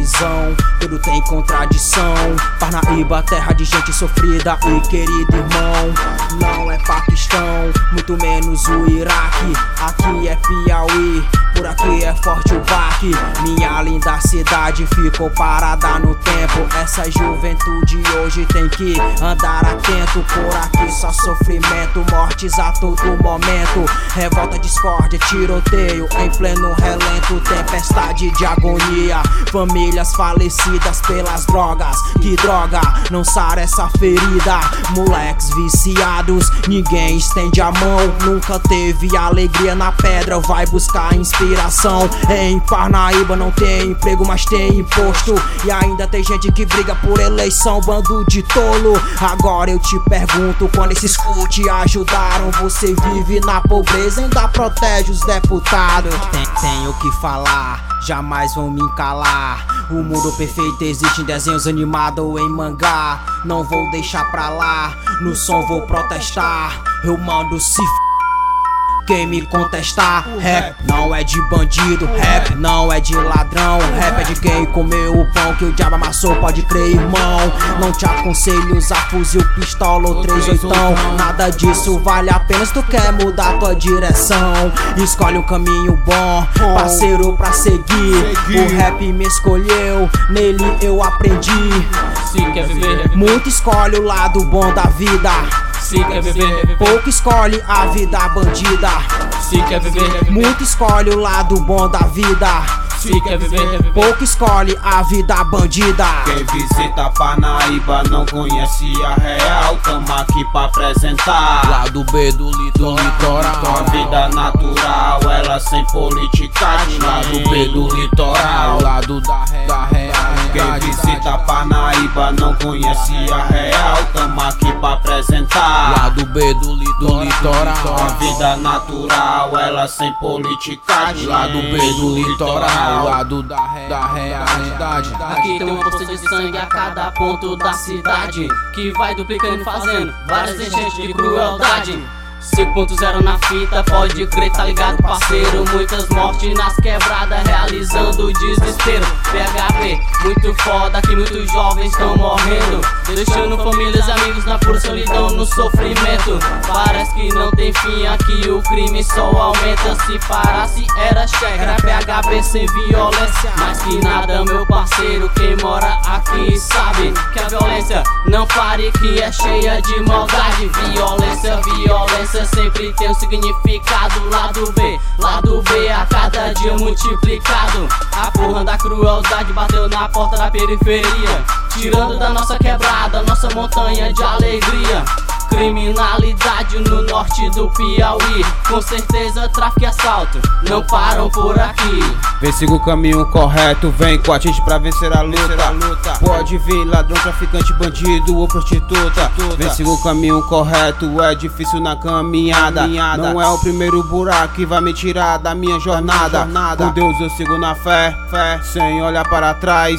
visão, tudo tem contradição. Parnaíba, terra de gente sofrida e querido irmão. Não é Paquistão, muito menos o Iraque. Aqui é Piauí, por aqui é forte o baque. Minha linda cidade ficou parada no tempo. Essa juventude hoje tem que andar atento. Por aqui só sofrimento, mortes a todo momento. Revolta, discórdia, tiroteio em pleno relento. Tempestade de agonia, famílias falecidas pelas drogas. Que droga, não sara essa ferida. Moleques viciados, ninguém estende a mão. Nunca teve alegria na pedra, vai buscar inspiração. Em Parnaíba não tem emprego, mas tem imposto. E ainda tem gente que briga por eleição, bando de tolo. Agora eu te pergunto, quando esses te ajudaram? Você vive na pobreza, ainda protege os deputados. Tenho que falar, jamais vão me calar. O mundo perfeito existe em desenhos animados ou em mangá. Não vou deixar pra lá, no som vou protestar. Eu mando se quem me contestar. Rap não é de bandido, rap não é de ladrão. Rap é de quem comeu o pão que o diabo amassou, pode crer, irmão. Não te aconselho usar fuzil, pistola ou 38. Nada disso vale a pena se tu quer mudar tua direção. Escolhe um caminho bom, parceiro, pra seguir. O rap me escolheu, nele eu aprendi. Se quer viver, muito escolhe o lado bom da vida. se quer viver, pouco escolhe a vida bandida. Se quer viver, muito escolhe o lado bom da vida. se quer viver, pouco escolhe a vida bandida. Quem visita Parnaíba não conhece a real. Tamo aqui pra apresentar lado B do litoral. Uma vida natural, ela sem politicagem. Lado B do litoral, lado da real. Quem visita Parnaíba não conhece a real. Tamo aqui pra apresentar lado B do litoral. Uma vida natural, ela sem politicagem. Lado B do litoral, lado da realidade. Aqui tem uma poça de sangue a cada ponto da cidade, que vai duplicando e fazendo várias enchentes de crueldade. 5.0 na fita, pode crer, tá ligado, parceiro. Muitas mortes nas quebradas, realizando o desespero. PHB, muito foda, que muitos jovens estão morrendo, deixando famílias e amigos na pura solidão, no sofrimento. Parece que não tem fim aqui, o crime só aumenta. Se parasse era cheque, era PHB sem violência. Mas que nada, meu parceiro, quem mora aqui sabe que a violência não pare, que é cheia de maldade. Violência, violência sempre tem um significado. Lado B a cada dia multiplicado. A porra da crueldade bateu na porta da periferia, tirando da nossa quebrada nossa montanha de alegria. Criminalidade no norte do Piauí, com certeza tráfico e assalto não param por aqui. Vem, siga o caminho correto, vem com a gente pra vencer a luta. Pode vir ladrão, traficante, bandido ou prostituta. Vem, siga o caminho correto, é difícil na caminhada. Não é o primeiro buraco que vai me tirar da minha jornada. Com Deus eu sigo na fé, sem olhar para trás.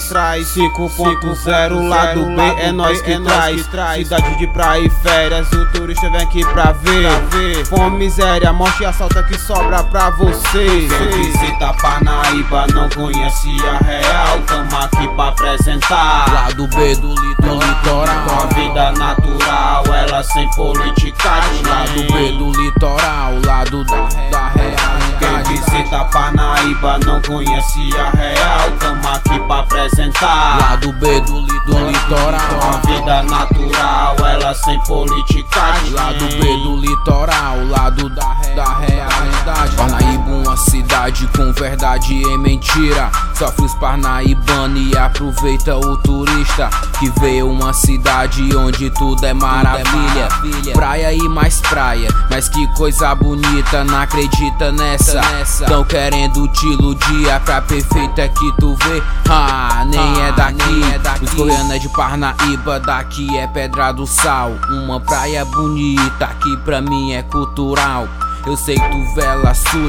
5.0, lado B é nós que traz. Cidade de praia e férias, o turista vem aqui pra ver. Fome, miséria, morte e assalto que sobra pra você. Quem visita Parnaíba não conhece a real. Tamo aqui pra apresentar lado B do litoral. Uma vida natural, ela sem politicagem. Lado B do litoral, lado da realidade. Quem visita Parnaíba não conhece a real. Tamo aqui pra apresentar lado B do litoral. Uma vida natural, ela sem politicagem. Lado B do litoral, lado da realidade. Parnaíba, uma cidade com verdade e mentira. Sofre os parnaibanos e aproveita o turista que vê uma cidade onde tudo é maravilha. Praia e mais praia, mas que coisa bonita, não acredita nessa. Tão querendo te iludir, a praia perfeita é que tu vê, nem é daqui. Os goianos é de Parnaíba, daqui é Pedra do Sal. Uma praia bonita que pra mim é cultural. Eu sei que tu vela suja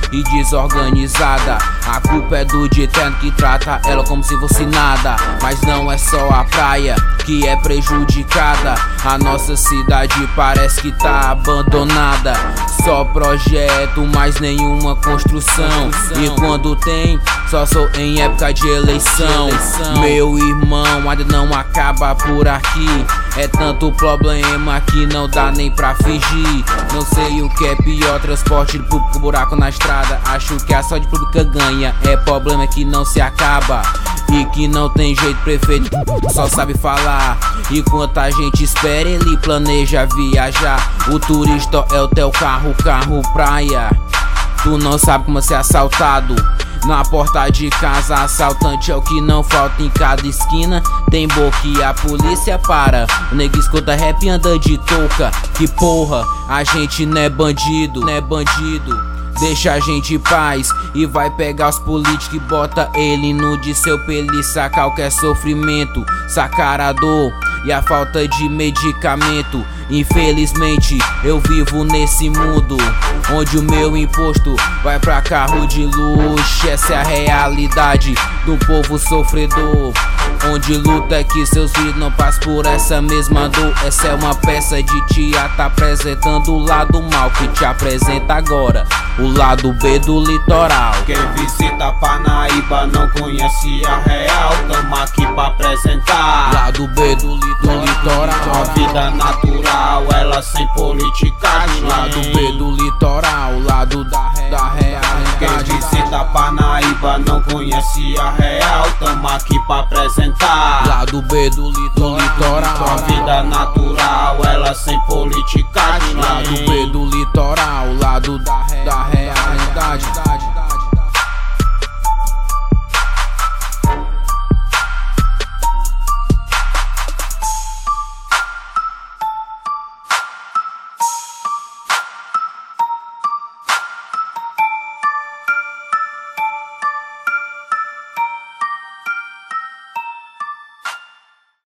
e desorganizada. A culpa é do de terno que trata ela como se fosse nada. Mas não é só a praia que é prejudicada. A nossa cidade parece que tá abandonada. Só projeto, mas nenhuma construção. E quando tem, só sou em época de eleição. Meu irmão, ainda não acaba por aqui. É tanto problema que não dá nem pra fingir. Não sei o que é pior, transporte público, buraco na estrada. Acho que a saúde pública ganha. É problema que não se acaba e que não tem jeito, prefeito só sabe falar. Enquanto a gente espera, ele planeja viajar. O turista é o teu carro, carro praia. Tu não sabe como ser assaltado na porta de casa. Assaltante é o que não falta em cada esquina. Tem boca e a polícia para. O nego escuta rap e anda de touca. Que porra, a gente não é bandido, não é bandido. Deixa a gente em paz e vai pegar os políticos e bota ele no de seu pele. Sacar o que é sofrimento, sacar a dor e a falta de medicamento. Infelizmente eu vivo nesse mundo onde o meu imposto vai pra carro de luxo. Essa é a realidade do povo sofredor, onde luta que seus filhos não passam por essa mesma dor. Essa é uma peça de teatro apresentando o lado mal que te apresenta agora o lado B do litoral. Quem visita Parnaíba não conhece a real. Tamo aqui pra apresentar lado B do litoral. A vida natural, ela sem politicagem. Lado B do litoral, lado da realidade. Quem visita Parnaíba não conhece a real. Tamo aqui pra apresentar lado B do litoral. A vida natural, ela sem politicagem. Lado B do litoral, lado da realidade.